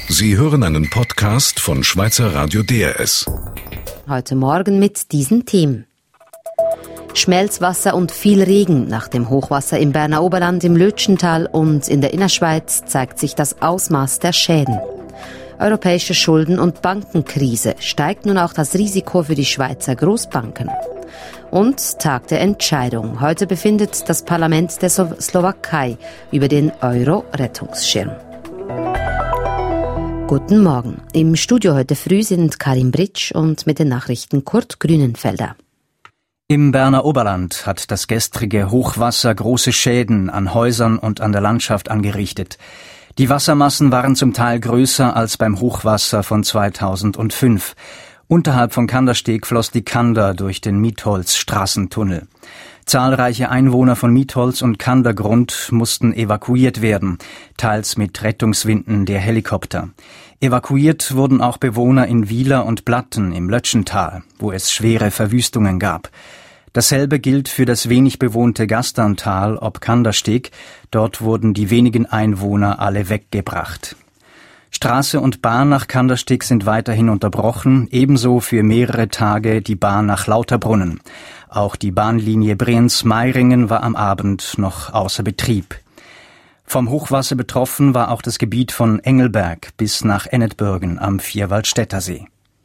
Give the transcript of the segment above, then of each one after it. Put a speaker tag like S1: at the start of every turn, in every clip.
S1: Sie hören einen Podcast von Schweizer Radio DRS.
S2: Heute Morgen mit diesen Themen. Schmelzwasser und viel Regen. Nach dem Hochwasser im Berner Oberland, im Lötschental und in der Innerschweiz zeigt sich das Ausmaß der Schäden. Europäische Schulden- und Bankenkrise. Steigt nun auch das Risiko für die Schweizer Großbanken. Und Tag der Entscheidung. Heute befindet das Parlament der Slowakei über den Euro-Rettungsschirm. Guten Morgen. Im Studio heute früh sind Karin Britsch und mit den Nachrichten Kurt Grünenfelder.
S3: Im Berner Oberland hat das gestrige Hochwasser große Schäden an Häusern und an der Landschaft angerichtet. Die Wassermassen waren zum Teil größer als beim Hochwasser von 2005. Unterhalb von Kandersteg floss die Kander durch den Mietholz-Straßentunnel. Zahlreiche Einwohner von Mietholz und Kandergrund mussten evakuiert werden, teils mit Rettungswinden der Helikopter. Evakuiert wurden auch Bewohner in Wieler und Blatten im Lötschental, wo es schwere Verwüstungen gab. Dasselbe gilt für das wenig bewohnte Gasterntal ob Kandersteg. Dort wurden die wenigen Einwohner alle weggebracht. Straße und Bahn nach Kandersteg sind weiterhin unterbrochen, ebenso für mehrere Tage die Bahn nach Lauterbrunnen. Auch die Bahnlinie Brienz-Meiringen war am Abend noch außer Betrieb. Vom Hochwasser betroffen war auch das Gebiet von Engelberg bis nach Ennetbürgen am Vierwaldstätter See.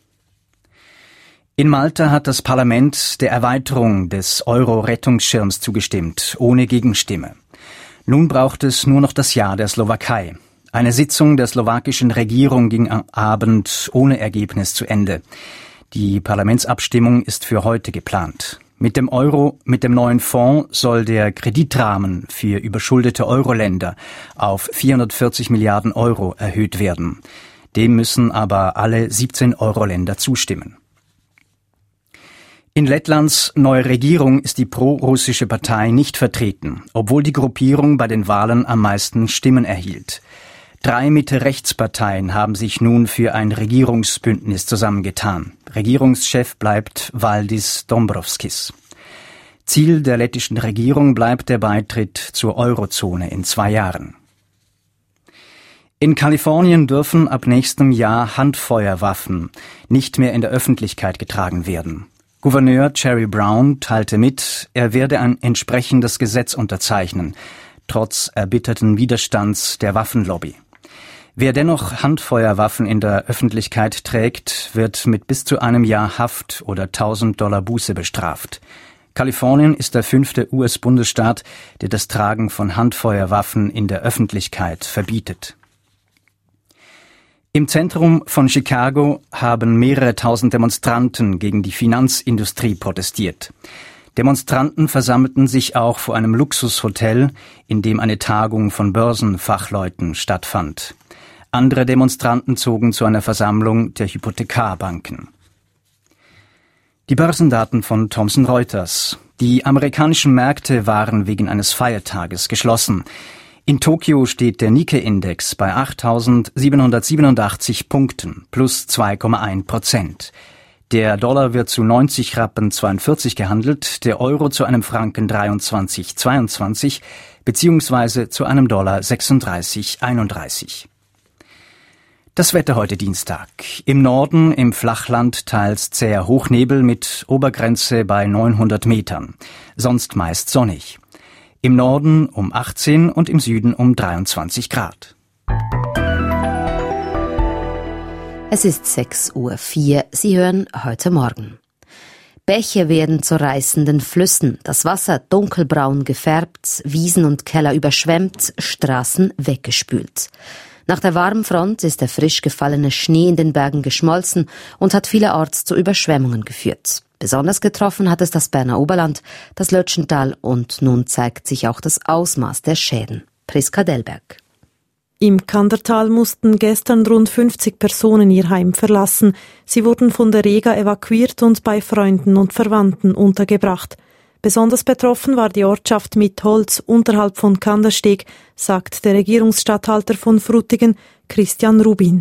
S3: In Malta hat das Parlament der Erweiterung des Euro-Rettungsschirms zugestimmt, ohne Gegenstimme. Nun braucht es nur noch das Ja der Slowakei. Eine Sitzung der slowakischen Regierung ging am Abend ohne Ergebnis zu Ende. Die Parlamentsabstimmung ist für heute geplant. Mit dem neuen Fonds soll der Kreditrahmen für überschuldete Euro-Länder auf 440 Milliarden Euro erhöht werden. Dem müssen aber alle 17 Euro-Länder zustimmen. In Lettlands neue Regierung ist die pro-russische Partei nicht vertreten, obwohl die Gruppierung bei den Wahlen am meisten Stimmen erhielt. 3 Mitte-Rechts-Parteien haben sich nun für ein Regierungsbündnis zusammengetan. Regierungschef bleibt Valdis Dombrovskis. Ziel der lettischen Regierung bleibt der Beitritt zur Eurozone in 2 Jahren. In Kalifornien dürfen ab nächstem Jahr Handfeuerwaffen nicht mehr in der Öffentlichkeit getragen werden. Gouverneur Jerry Brown teilte mit, er werde ein entsprechendes Gesetz unterzeichnen, trotz erbitterten Widerstands der Waffenlobby. Wer dennoch Handfeuerwaffen in der Öffentlichkeit trägt, wird mit bis zu 1 Jahr Haft oder $1.000 Buße bestraft. Kalifornien ist der 5. US-Bundesstaat, der das Tragen von Handfeuerwaffen in der Öffentlichkeit verbietet. Im Zentrum von Chicago haben mehrere tausend Demonstranten gegen die Finanzindustrie protestiert. Demonstranten versammelten sich auch vor einem Luxushotel, in dem eine Tagung von Börsenfachleuten stattfand. Andere Demonstranten zogen zu einer Versammlung der Hypothekarbanken. Die Börsendaten von Thomson Reuters. Die amerikanischen Märkte waren wegen eines Feiertages geschlossen. In Tokio steht der Nikkei-Index bei 8.787 Punkten, plus 2,1%. Der Dollar wird zu 90 Rappen 42 gehandelt, der Euro zu einem Franken 23,22 beziehungsweise zu einem Dollar 36,31. Das Wetter heute Dienstag. Im Norden, im Flachland teils zäher Hochnebel mit Obergrenze bei 900 Metern. Sonst meist sonnig. Im Norden um 18 und im Süden um 23 Grad.
S2: Es ist 6.04 Uhr. Sie hören heute Morgen. Bäche werden zu reißenden Flüssen, das Wasser dunkelbraun gefärbt, Wiesen und Keller überschwemmt, Straßen weggespült. Nach der Warmfront ist der frisch gefallene Schnee in den Bergen geschmolzen und hat vielerorts zu Überschwemmungen geführt. Besonders getroffen hat es das Berner Oberland, das Lötschental und nun zeigt sich auch das Ausmaß der Schäden. Priska Delberg.
S4: Im Kandertal mussten gestern rund 50 Personen ihr Heim verlassen. Sie wurden von der Rega evakuiert und bei Freunden und Verwandten untergebracht. Besonders betroffen war die Ortschaft Mietholz unterhalb von Kandersteg, sagt der Regierungsstatthalter von Frutigen, Christian Rubin.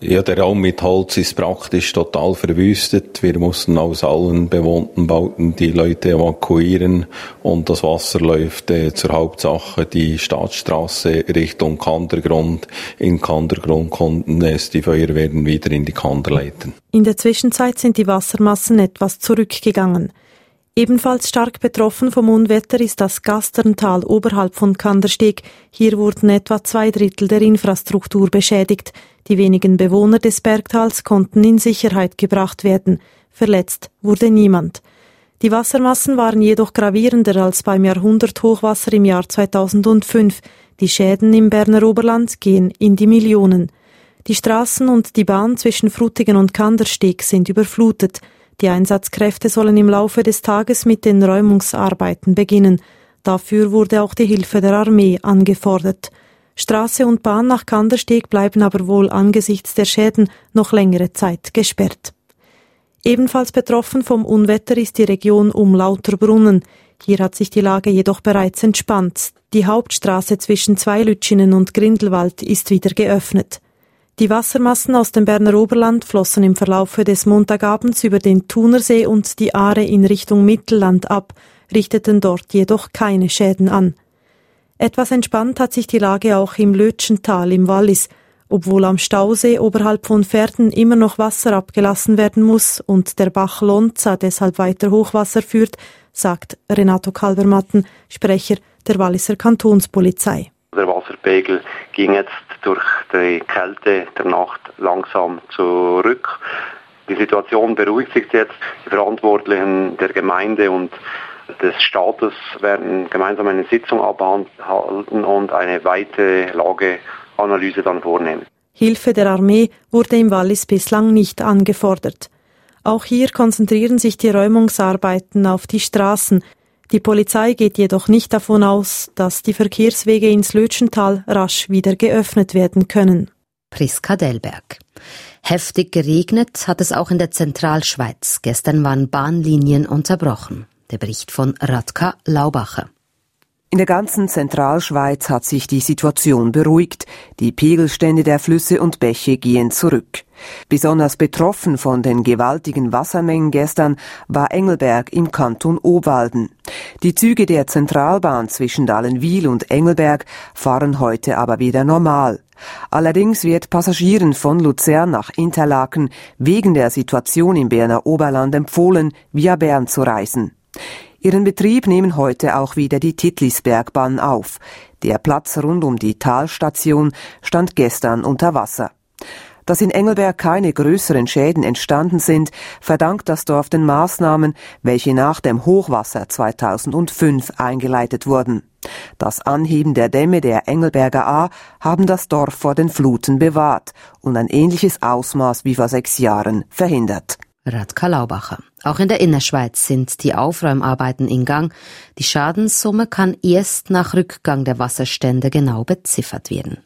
S5: Ja, der Raum mit Holz ist praktisch total verwüstet. Wir mussten aus allen bewohnten Bauten die Leute evakuieren und das Wasser läuft zur Hauptsache die Staatsstraße Richtung Kandergrund. In Kandergrund konnten es die Feuerwehren wieder in die Kander leiten.
S4: In der Zwischenzeit sind die Wassermassen etwas zurückgegangen. Ebenfalls stark betroffen vom Unwetter ist das Gasterntal oberhalb von Kandersteg. Hier wurden etwa 2/3 der Infrastruktur beschädigt. Die wenigen Bewohner des Bergtals konnten in Sicherheit gebracht werden. Verletzt wurde niemand. Die Wassermassen waren jedoch gravierender als beim Jahrhunderthochwasser im Jahr 2005. Die Schäden im Berner Oberland gehen in die Millionen. Die Straßen und die Bahn zwischen Frutigen und Kandersteg sind überflutet. Die Einsatzkräfte sollen im Laufe des Tages mit den Räumungsarbeiten beginnen. Dafür wurde auch die Hilfe der Armee angefordert. Straße und Bahn nach Kandersteg bleiben aber wohl angesichts der Schäden noch längere Zeit gesperrt. Ebenfalls betroffen vom Unwetter ist die Region um Lauterbrunnen. Hier hat sich die Lage jedoch bereits entspannt. Die Hauptstraße zwischen Zweilütschinen und Grindelwald ist wieder geöffnet. Die Wassermassen aus dem Berner Oberland flossen im Verlaufe des Montagabends über den Thunersee und die Aare in Richtung Mittelland ab, richteten dort jedoch keine Schäden an. Etwas entspannt hat sich die Lage auch im Lötschental im Wallis, obwohl am Stausee oberhalb von Verden immer noch Wasser abgelassen werden muss und der Bach Lonza deshalb weiter Hochwasser führt, sagt Renato Kalbermatten, Sprecher der Walliser Kantonspolizei.
S6: Der Wasserpegel ging jetzt durch die Kälte der Nacht langsam zurück. Die Situation beruhigt sich jetzt. Die Verantwortlichen der Gemeinde und des Staates werden gemeinsam eine Sitzung abhalten und eine weitere Lageanalyse dann vornehmen.
S4: Hilfe der Armee wurde im Wallis bislang nicht angefordert. Auch hier konzentrieren sich die Räumungsarbeiten auf die Straßen. Die Polizei geht jedoch nicht davon aus, dass die Verkehrswege ins Lötschental rasch wieder geöffnet werden können.
S2: Priska Delberg. Heftig geregnet hat es auch in der Zentralschweiz. Gestern waren Bahnlinien unterbrochen. Der Bericht von Radka Laubacher.
S7: In der ganzen Zentralschweiz hat sich die Situation beruhigt. Die Pegelstände der Flüsse und Bäche gehen zurück. Besonders betroffen von den gewaltigen Wassermengen gestern war Engelberg im Kanton Obwalden. Die Züge der Zentralbahn zwischen Dallenwil und Engelberg fahren heute aber wieder normal. Allerdings wird Passagieren von Luzern nach Interlaken wegen der Situation im Berner Oberland empfohlen, via Bern zu reisen. Ihren Betrieb nehmen heute auch wieder die Titlisbergbahn auf. Der Platz rund um die Talstation stand gestern unter Wasser. Dass in Engelberg keine größeren Schäden entstanden sind, verdankt das Dorf den Maßnahmen, welche nach dem Hochwasser 2005 eingeleitet wurden. Das Anheben der Dämme der Engelberger Aa haben das Dorf vor den Fluten bewahrt und ein ähnliches Ausmaß wie vor 6 Jahren verhindert.
S2: Radka Laubacher. Auch in der Innerschweiz sind die Aufräumarbeiten in Gang. Die Schadenssumme kann erst nach Rückgang der Wasserstände genau beziffert werden.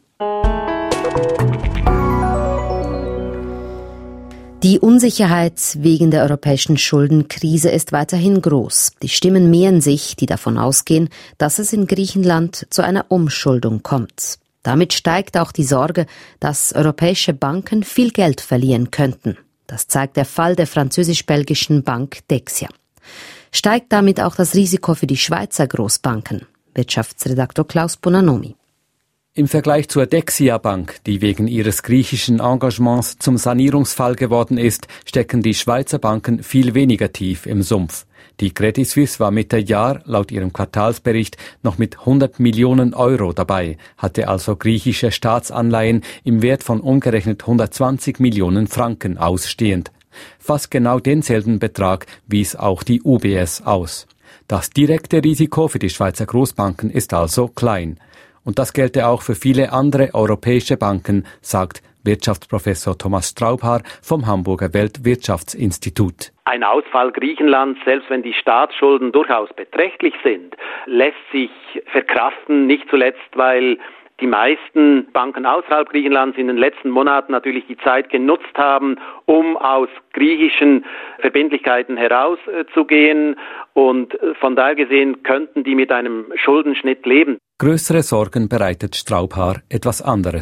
S2: Die Unsicherheit wegen der europäischen Schuldenkrise ist weiterhin groß. Die Stimmen mehren sich, die davon ausgehen, dass es in Griechenland zu einer Umschuldung kommt. Damit steigt auch die Sorge, dass europäische Banken viel Geld verlieren könnten. Das zeigt der Fall der französisch-belgischen Bank Dexia. Steigt damit auch das Risiko für die Schweizer Großbanken? Wirtschaftsredaktor Klaus Bonanomi.
S8: Im Vergleich zur Dexia Bank, die wegen ihres griechischen Engagements zum Sanierungsfall geworden ist, stecken die Schweizer Banken viel weniger tief im Sumpf. Die Credit Suisse war Mitte Jahr, laut ihrem Quartalsbericht, noch mit 100 Millionen Euro dabei, hatte also griechische Staatsanleihen im Wert von umgerechnet 120 Millionen Franken ausstehend. Fast genau denselben Betrag wies auch die UBS aus. Das direkte Risiko für die Schweizer Großbanken ist also klein. Und das gelte auch für viele andere europäische Banken, sagt Wirtschaftsprofessor Thomas Straubhaar vom Hamburger Weltwirtschaftsinstitut.
S9: Ein Ausfall Griechenlands, selbst wenn die Staatsschulden durchaus beträchtlich sind, lässt sich verkraften, nicht zuletzt, weil die meisten Banken außerhalb Griechenlands in den letzten Monaten natürlich die Zeit genutzt haben, um aus griechischen Verbindlichkeiten herauszugehen. Und von daher gesehen könnten die mit einem Schuldenschnitt leben.
S8: Größere Sorgen bereitet Straubhaar etwas anderes.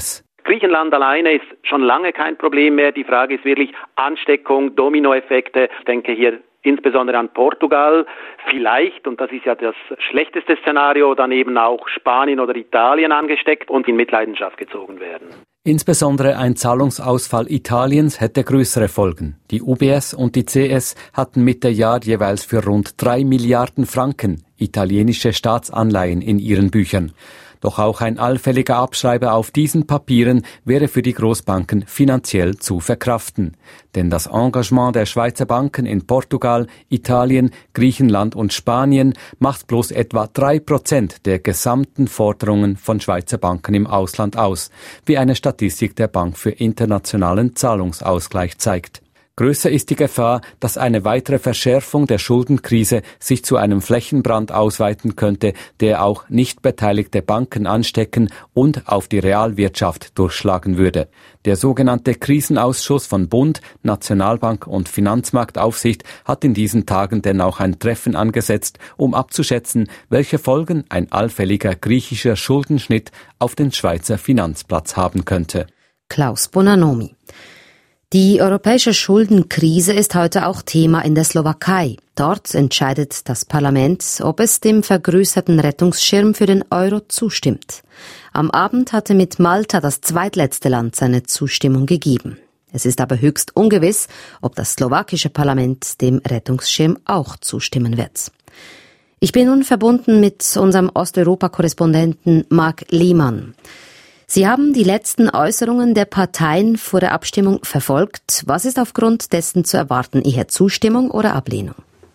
S9: Griechenland alleine ist schon lange kein Problem mehr. Die Frage ist wirklich Ansteckung, Dominoeffekte. Ich denke hier insbesondere an Portugal. Vielleicht, und das ist ja das schlechteste Szenario, dann eben auch Spanien oder Italien angesteckt und in Mitleidenschaft gezogen werden.
S8: Insbesondere ein Zahlungsausfall Italiens hätte größere Folgen. Die UBS und die CS hatten Mitte Jahr jeweils für rund 3 Milliarden Franken italienische Staatsanleihen in ihren Büchern. Doch auch ein allfälliger Abschreiber auf diesen Papieren wäre für die Großbanken finanziell zu verkraften. Denn das Engagement der Schweizer Banken in Portugal, Italien, Griechenland und Spanien macht bloß etwa 3% der gesamten Forderungen von Schweizer Banken im Ausland aus, wie eine Statistik der Bank für internationalen Zahlungsausgleich zeigt. Größer ist die Gefahr, dass eine weitere Verschärfung der Schuldenkrise sich zu einem Flächenbrand ausweiten könnte, der auch nicht beteiligte Banken anstecken und auf die Realwirtschaft durchschlagen würde. Der sogenannte Krisenausschuss von Bund, Nationalbank und Finanzmarktaufsicht hat in diesen Tagen denn auch ein Treffen angesetzt, um abzuschätzen, welche Folgen ein allfälliger griechischer Schuldenschnitt auf den Schweizer Finanzplatz haben könnte.
S2: Klaus Bonanomi. Die europäische Schuldenkrise ist heute auch Thema in der Slowakei. Dort entscheidet das Parlament, ob es dem vergrößerten Rettungsschirm für den Euro zustimmt. Am Abend hatte mit Malta das zweitletzte Land seine Zustimmung gegeben. Es ist aber höchst ungewiss, ob das slowakische Parlament dem Rettungsschirm auch zustimmen wird. Ich bin nun verbunden mit unserem Osteuropa-Korrespondenten Marc Lehmann. Sie haben die letzten Äußerungen der Parteien vor der Abstimmung verfolgt. Was ist aufgrund dessen zu erwarten? Eher Zustimmung oder Ablehnung?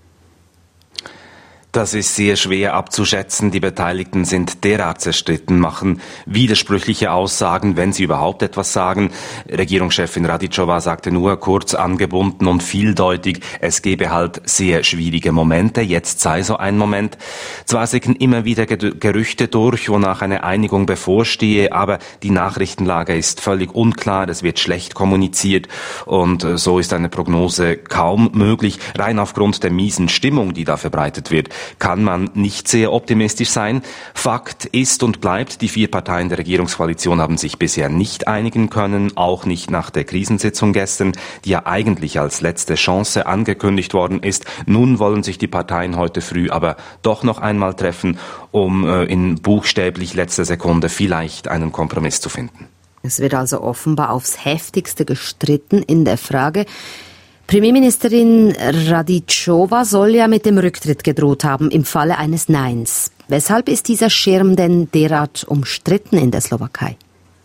S10: Das ist sehr schwer abzuschätzen. Die Beteiligten sind derart zerstritten, machen widersprüchliche Aussagen, wenn sie überhaupt etwas sagen. Regierungschefin Radicova sagte nur kurz, angebunden und vieldeutig, es gebe halt sehr schwierige Momente. Jetzt sei so ein Moment. Zwar sickern immer wieder Gerüchte durch, wonach eine Einigung bevorstehe, aber die Nachrichtenlage ist völlig unklar. Es wird schlecht kommuniziert und so ist eine Prognose kaum möglich. Rein aufgrund der miesen Stimmung, die da verbreitet wird, kann man nicht sehr optimistisch sein. Fakt ist und bleibt, die 4 Parteien der Regierungskoalition haben sich bisher nicht einigen können, auch nicht nach der Krisensitzung gestern, die ja eigentlich als letzte Chance angekündigt worden ist. Nun wollen sich die Parteien heute früh aber doch noch einmal treffen, um in buchstäblich letzter Sekunde vielleicht einen Kompromiss zu finden.
S2: Es wird also offenbar aufs Heftigste gestritten in der Frage. Premierministerin Radicova soll ja mit dem Rücktritt gedroht haben im Falle eines Neins. Weshalb ist dieser Schirm denn derart umstritten in der Slowakei?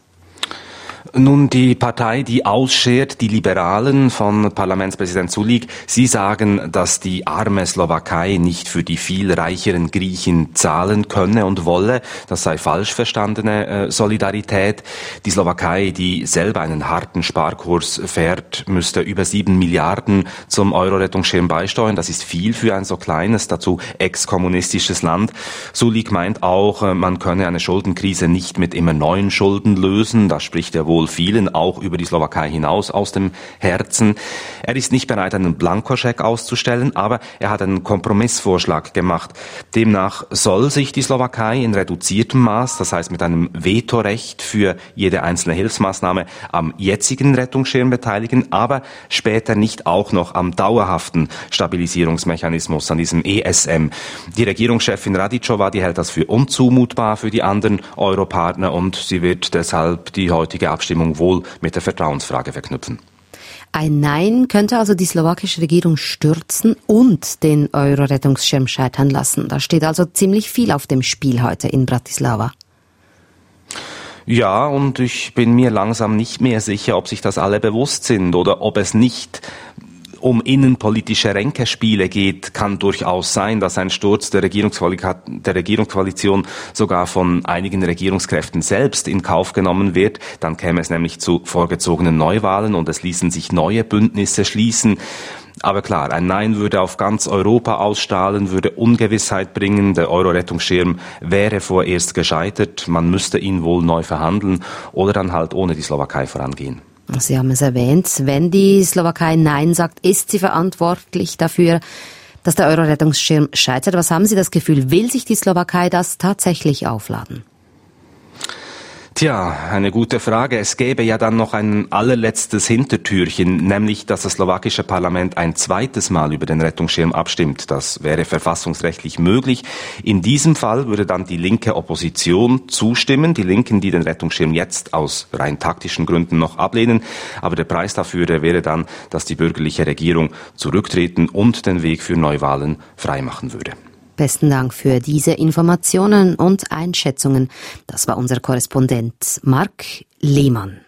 S10: Nun, die Partei, die ausschert, die Liberalen von Parlamentspräsident Sulik, sie sagen, dass die arme Slowakei nicht für die viel reicheren Griechen zahlen könne und wolle. Das sei falsch verstandene Solidarität. Die Slowakei, die selber einen harten Sparkurs fährt, müsste über 7 Milliarden zum Euro-Rettungsschirm beisteuern. Das ist viel für ein so kleines, dazu ex-kommunistisches Land. Sulik meint auch, man könne eine Schuldenkrise nicht mit immer neuen Schulden lösen. Da spricht er wohl vielen auch über die Slowakei hinaus aus dem Herzen. Er ist nicht bereit, einen Blankoscheck auszustellen, aber er hat einen Kompromissvorschlag gemacht. Demnach soll sich die Slowakei in reduziertem Maß, das heißt mit einem Vetorecht für jede einzelne Hilfsmaßnahme, am jetzigen Rettungsschirm beteiligen, aber später nicht auch noch am dauerhaften Stabilisierungsmechanismus, an diesem ESM. Die Regierungschefin Radicova, die hält das für unzumutbar für die anderen Europartner und sie wird deshalb die heutige Abstimmung wohl mit der Vertrauensfrage verknüpfen.
S2: Ein Nein könnte also die slowakische Regierung stürzen und den Euro-Rettungsschirm scheitern lassen. Da steht also ziemlich viel auf dem Spiel heute in Bratislava.
S10: Ja, und ich bin mir langsam nicht mehr sicher, ob sich das alle bewusst sind oder ob es nicht um innenpolitische Ränkespiele geht. Kann durchaus sein, dass ein Sturz der Regierungskoalition sogar von einigen Regierungskräften selbst in Kauf genommen wird. Dann käme es nämlich zu vorgezogenen Neuwahlen und es ließen sich neue Bündnisse schließen. Aber klar, ein Nein würde auf ganz Europa ausstrahlen, würde Ungewissheit bringen. Der Euro-Rettungsschirm wäre vorerst gescheitert. Man müsste ihn wohl neu verhandeln oder dann halt ohne die Slowakei vorangehen.
S2: Sie haben es erwähnt, wenn die Slowakei Nein sagt, ist sie verantwortlich dafür, dass der Euro-Rettungsschirm scheitert. Was haben Sie das Gefühl, will sich die Slowakei das tatsächlich aufladen?
S10: Tja, eine gute Frage. Es gäbe ja dann noch ein allerletztes Hintertürchen, nämlich, dass das slowakische Parlament ein zweites Mal über den Rettungsschirm abstimmt. Das wäre verfassungsrechtlich möglich. In diesem Fall würde dann die linke Opposition zustimmen, die Linken, die den Rettungsschirm jetzt aus rein taktischen Gründen noch ablehnen. Aber der Preis dafür wäre dann, dass die bürgerliche Regierung zurücktreten und den Weg für Neuwahlen freimachen würde.
S2: Besten Dank für diese Informationen und Einschätzungen. Das war unser Korrespondent Marc Lehmann.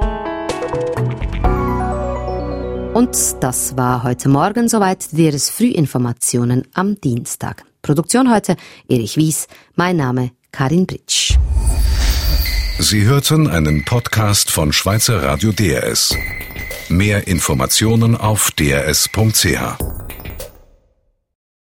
S2: Und das war heute Morgen soweit DRS Frühinformationen am Dienstag. Produktion heute Erich Wies, mein Name Karin Britsch.
S1: Sie hörten einen Podcast von Schweizer Radio DRS. Mehr Informationen auf drs.ch.